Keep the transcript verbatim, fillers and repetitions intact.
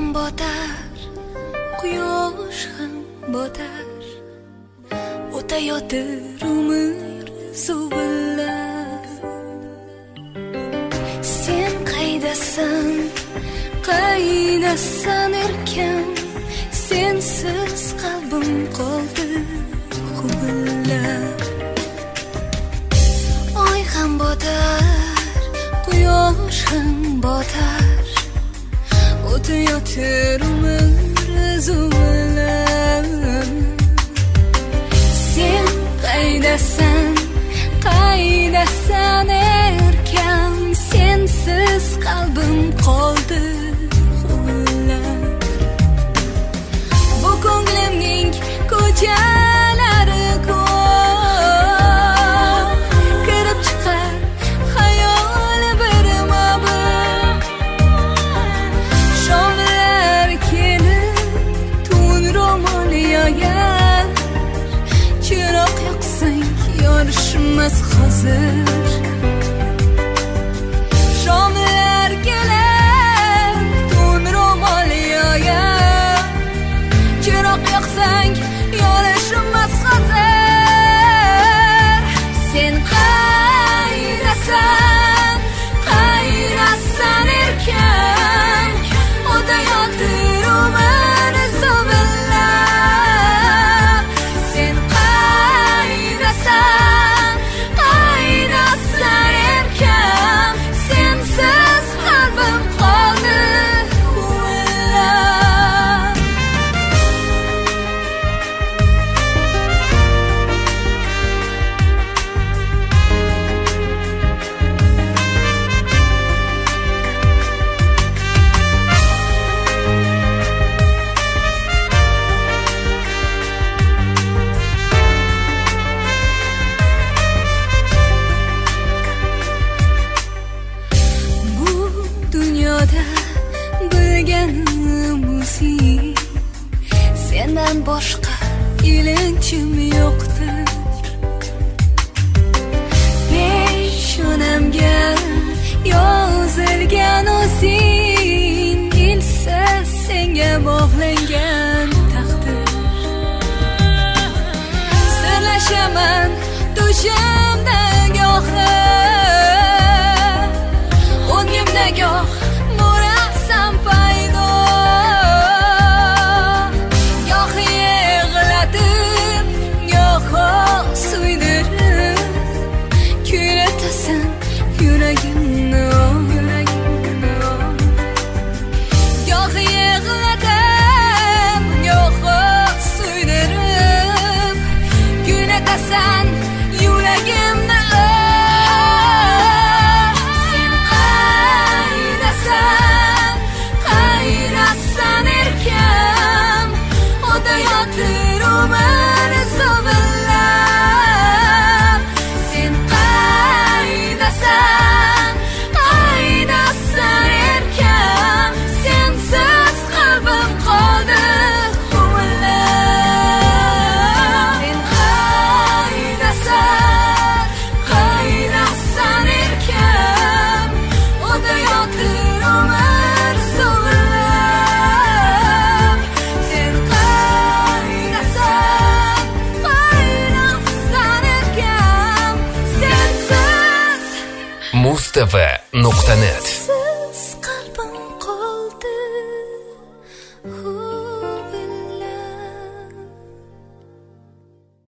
botar, quyosh ham botar, o'tayotir umr zuvillab. Sen qaydasan, qaydasan erkam, sensiz qalbim qoldi huvillab. Oy ham botar, quyosh ham botar, o'tayotir umr zuvillab. Sen qaydasan, qaydasan erkam, sensiz qalbim qoldi huvillab. Bu ko'nglimning ko'chalari ko'p, kirib chiqar xayol birma-bir. Shomlar kelib tun ro'mol yoyar, chiroq yoqsang yorishmas hozir. Shomlar kelib tun ro'mol yoyar, chiroq yoqsang yorishmas hozir. Sen qaydasan, qaydasan erkam, o'tayotir umr zuvillab. Sen qaydasan, qaydasan erkam, sensiz qalbim qoldi huvillab. Bu dunyoda bilganim o'zing, sendan boshqa ilinchim yo'qdir. Peshonamga yozilgan o'zing, ilsa senga bog'langan taqdir. Sirlashaman tushimda gohi, o'ngimda goh nurasan paydo. Goh yig'latib, goh suydirib, kuylatasan yuragimni. Goh yig'latib, goh suydirib, kuylatasan yuragimni. Sen qaydasan, qaydasan erkam, o'tayotir umr zuvillab. Sen qaydasan, qaydasan erkam, sensiz qalbim qoldi huvillab. Sen qaydasan, qaydasan erkam, o'tayotir umr zuvillab. Sen qaydasan, qaydasan erkam, sensiz muz t v nuqta net